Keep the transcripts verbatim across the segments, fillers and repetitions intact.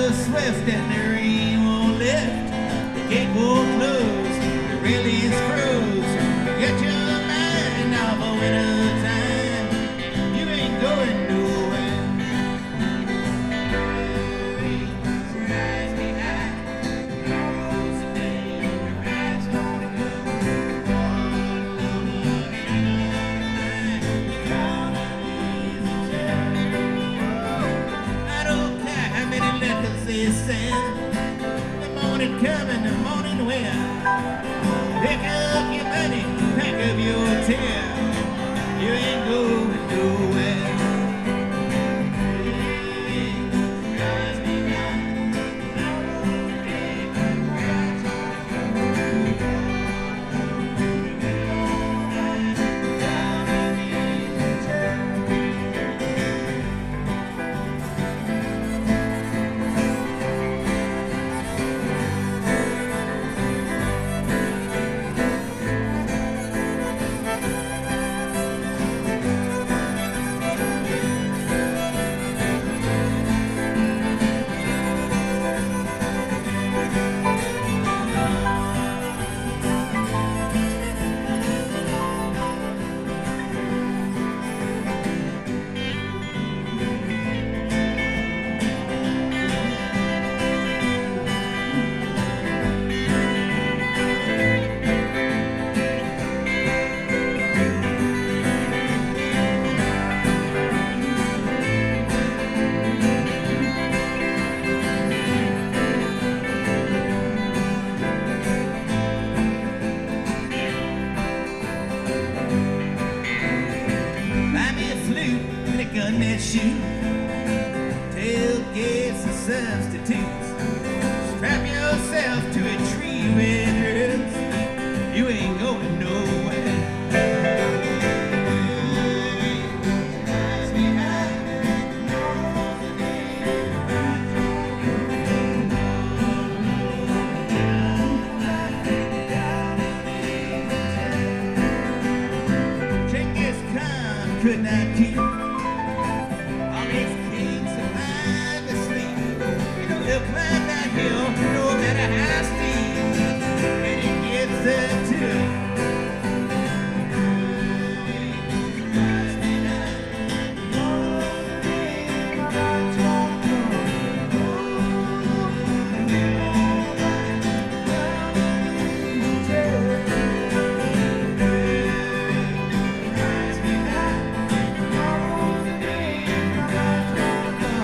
so swift and the rain won't lift, the gate won't close, the railings froze. Get your mind off of winter time, you ain't going nowhere. Rise behind, tomorrow's the day your ride's gonna go. All alone in your mind, I don't care how many letters they send, the morning coming, the morning when. Pick up your money, pack up your tail, you ain't going nowhere. Rise behind, tomorrow's the day your ride's gonna go. Down in the easy chair. Gunnet shoot, tailgates and substitutes. Strap yourself to a tree with roots, you ain't going nowhere. Rise behind, tomorrow's the day your ride's gonna go. Genghis Khan could not keep he'll climb that hill, no matter how steep, and he gets there too. Rise behind, tomorrow's the day your ride's gonna go. Down in the easy chair. Rise behind, tomorrow's the day your ride's gonna go.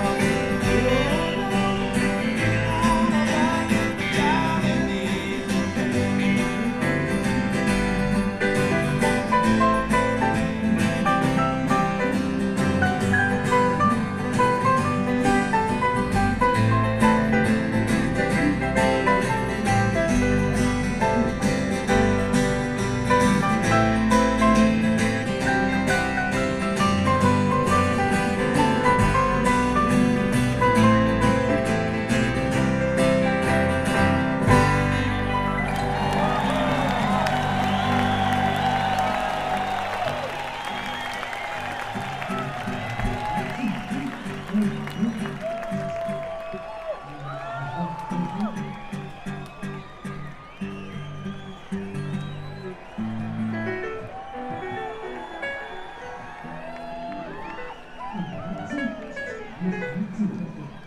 Thank you.